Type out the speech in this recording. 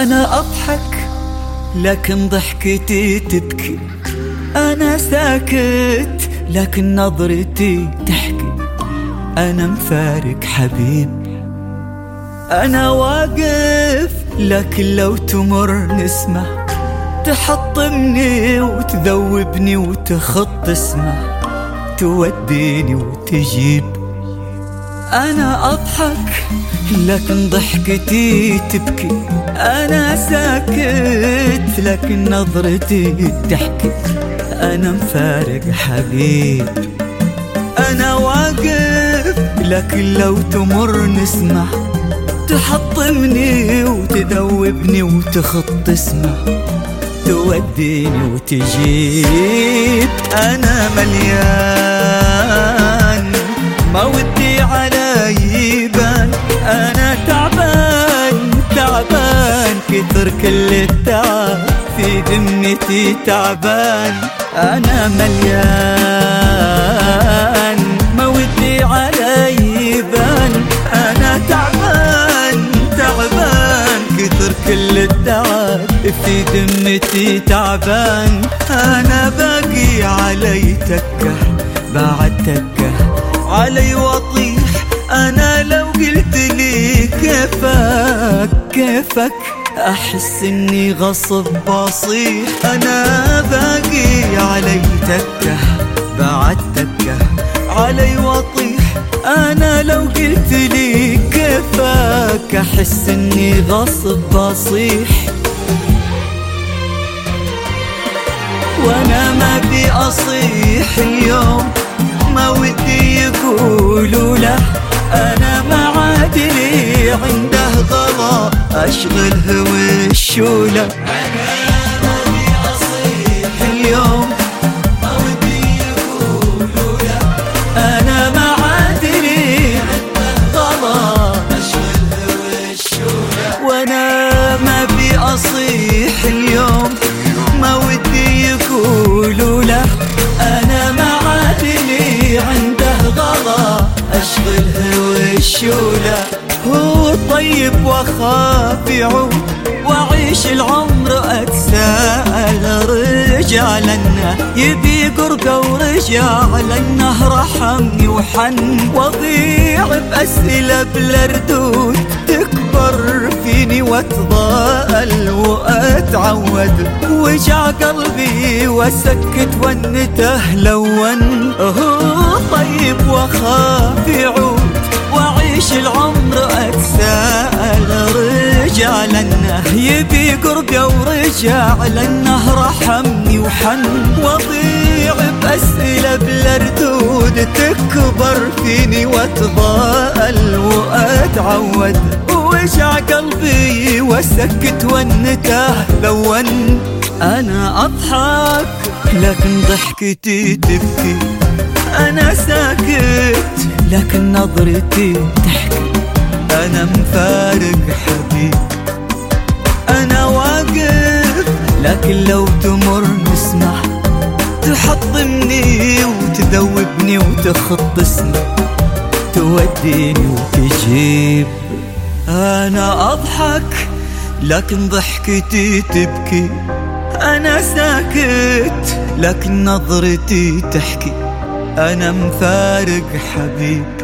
أنا أضحك لكن ضحكتي تبكي، أنا ساكت لكن نظرتي تحكي، أنا مفارق حبيب. أنا واقف لكن لو تمر نسمة تحطمني وتذوبني وتخط اسمه، توديني وتجيب. أنا أضحك لكن ضحكتي تبكي، أنا ساكت لكن نظرتي تحكي، أنا مفارق حبيب. أنا واقف لكن لو تمر نسمة تحطمني وتذوبني وتخط اسمه، توديني وتجيب. أنا مليان ما ودي علي يبان، أنا تعبان تعبان كثر كل التعب في ذمتي تعبان. أنا مليان ما ودي علي يبان، أنا تعبان تعبان كثر كل التعب في ذمتي تعبان. أنا باقي علي تكه بعد تكه علي وطيح، أنا لو قلت لي كيفك كيفك أحس إني غصب بصيح. أنا باقي علي تكه بعد تكه علي وطيح، أنا لو قلت لي كيفك أحس إني غصب بصيح. وأنا ما بي أصيح اليوم، ما ودي يقولوا له أنا ما عاد لي عنده غلا أشغله والشولة. أنا ما بي أصيح اليوم، ما ودي يقولوا له أنا ما عاد لي عنده غلا أشغله والشولة. وأنا ما بي أصيح اليوم، ما ودي يقولوا له أنا ما عاد لي عنده غلا أشغله والشولة. هو طيب وأخاف يعود وأعيش العمر أتساءل، رجع لنا يبي قربه ورجع لنا رحمني وحن، وأضيع بأسئلة بلا ردود تكبر فيني واتضاءل وأتعود، وجع قلبي وسكت والنته لون. هو طيب وأخاف يعود وأعيش العمر أتساءل، رجع لنا يبي قربه ورجع لنا رحمني وحن، وأضيع بأسئلة بلا ردود تكبر فيني واتضاءل وأتعود، وجع قلبي وسكت والنته لون. أنا أضحك لكن ضحكتي تبكي، أنا ساكت لكن نظرتي تحكي، أنا مفارق حبيب. أنا واقف لكن لو تمر نسمح تحطمني وتذوبني وتخط اسمي، توديني وتجيب. أنا أضحك لكن ضحكتي تبكي، أنا ساكت لكن نظرتي تحكي، أنا مفارق حبيب.